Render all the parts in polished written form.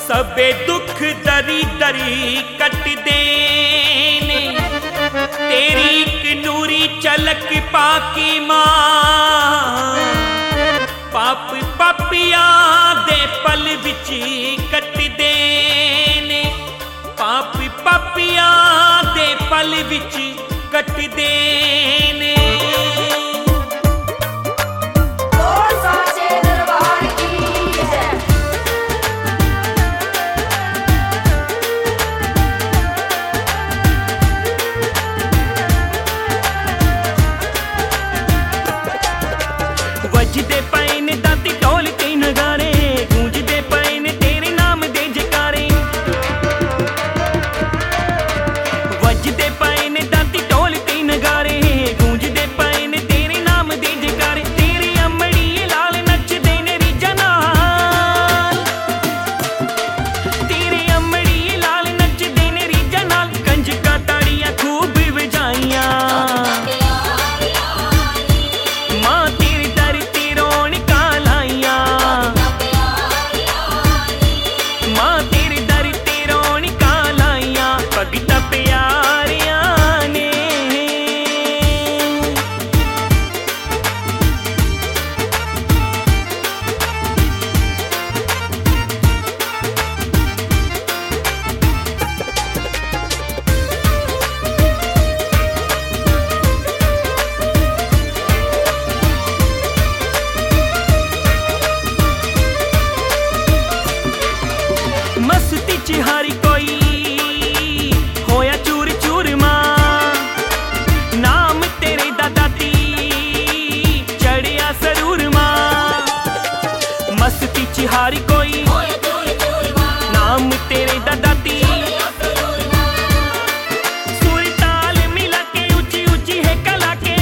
सबे दुख दरी दरी कट देने, तेरी एक नूरी चलक पाकी मां, पाप पापिया दे पल विच कट देने, पाप पापिया दे पल विच कट देने। वजदे पए ने दाती ढोल ते नगारे, गूंजदे पए ने तेरे नाम दे जयकारे। वजदे पए ने दाती ढोल ते नगारे, गूंजदे पए ने तेरे नाम दे जयकारे। तेरी अमड़ी लाल नचदे ने रीजा नाल, तेरे अमड़ी लाल नचदे ने रीजा नाल। कंजका ताड़ियां खूब वजाइयां, मस्ती च हारी कोई होया चूर चूर मां, नाम तेरे दा दाती चढ़िया सरूर मां। मस्ती च हारी कोई नाम तेरे दा दाती, सुर ताल मिला के ऊंची ऊंची है कला के,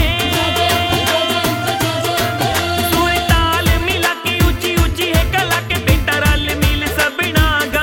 सुर ताल मिला के ऊंची ऊंची है कला के। बेटा रल मिल सबना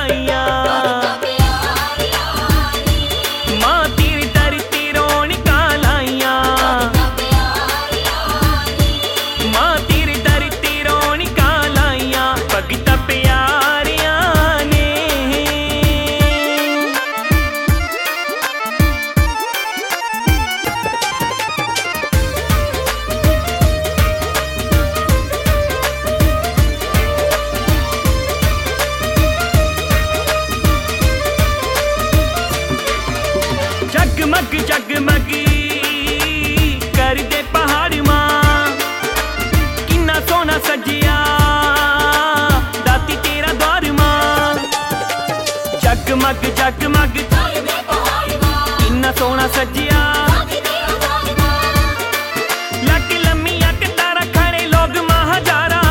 जगमग जगमग कर दे पहाड़ मां, किन्ना सोना सजिया दाती तेरा द्वार मां। जगमग जगमग किन्ना सोना सजिया, लक लम्मिया कतारा खड़े लोग महाजारा,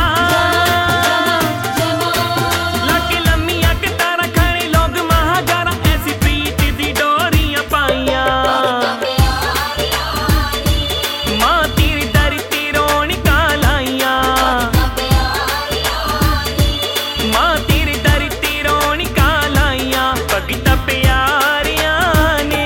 लक लम्मिया कतारा खड़े लोग महाजारा। ऐसी प्रीत दी डोरियां पाइयां, मां तेरे दर ते रौनकां लाइयां, मां तेरे दर ते रौनकां लाइयां। भगता प्यारियां ने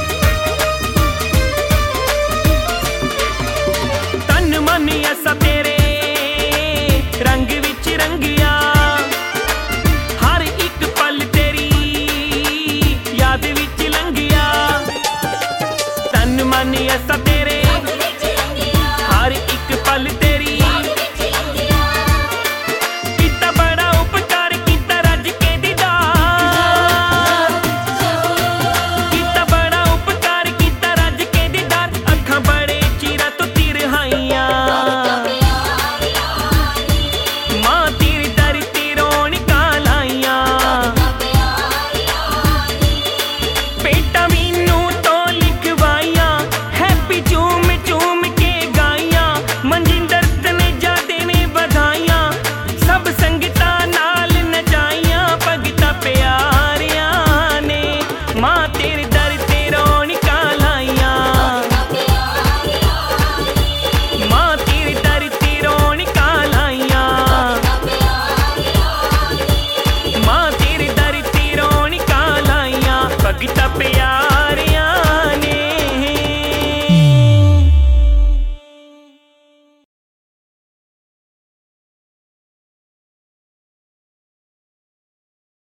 तन मन ऐसा तेरे